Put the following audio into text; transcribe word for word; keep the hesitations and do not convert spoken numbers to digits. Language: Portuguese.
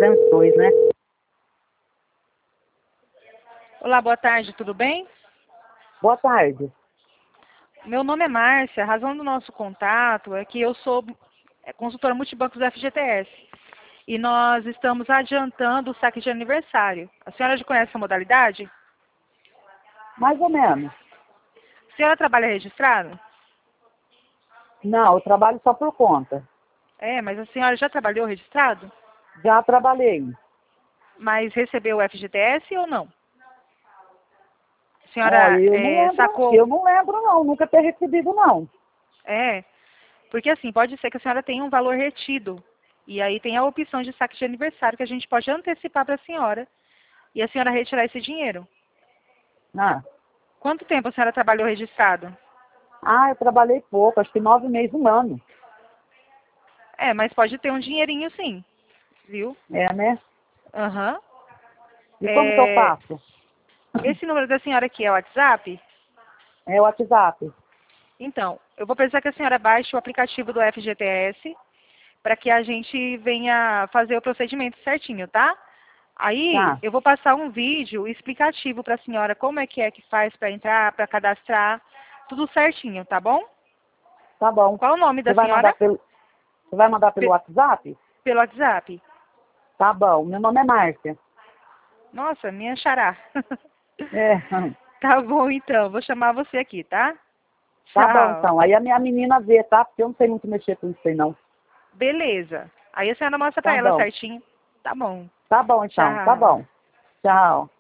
duzentos e dois, né? Olá, boa tarde, tudo bem? Boa tarde. Meu nome é Márcia, a razão do nosso contato é que eu sou é, consultora multibancos do F G T S e nós estamos adiantando o saque de aniversário. A senhora já conhece essa modalidade? Mais ou menos. A senhora trabalha registrado? Não, eu trabalho só por conta. É, mas a senhora já trabalhou registrado? Já trabalhei. Mas recebeu o F G T S ou não? A Olha, senhora eu não é, lembro, sacou? eu não lembro não, nunca ter recebido não. É, porque assim, pode ser que a senhora tenha um valor retido. E aí tem a opção de saque de aniversário que a gente pode antecipar para a senhora e a senhora retirar esse dinheiro. Ah, Quanto tempo a senhora trabalhou registrado? ah, eu trabalhei pouco, acho que nove meses, um ano. É, mas pode ter um dinheirinho sim, viu? É, né? Aham. E como que eu É, faço? esse número da senhora aqui é o WhatsApp? É o WhatsApp. Então, eu vou precisar que a senhora baixe o aplicativo do F G T S para que a gente venha fazer o procedimento certinho, tá? Aí Tá, eu vou passar um vídeo explicativo para a senhora como é que é que faz para entrar, para cadastrar, tudo certinho, tá bom? tá bom. Qual o nome Você da vai mandar senhora? pelo, você vai mandar pelo Pe- WhatsApp? pelo WhatsApp. Tá bom, meu nome é Márcia. Nossa, minha xará. É, Tá bom então, vou chamar você aqui, tá? tá bom Tchau. então. Aí a minha menina vê, tá? Porque eu não sei muito mexer com isso aí não. Beleza. Aí a senhora mostra pra Tá ela bom. certinho. Tá bom. Tá bom então, tá Tchau. bom. Tchau.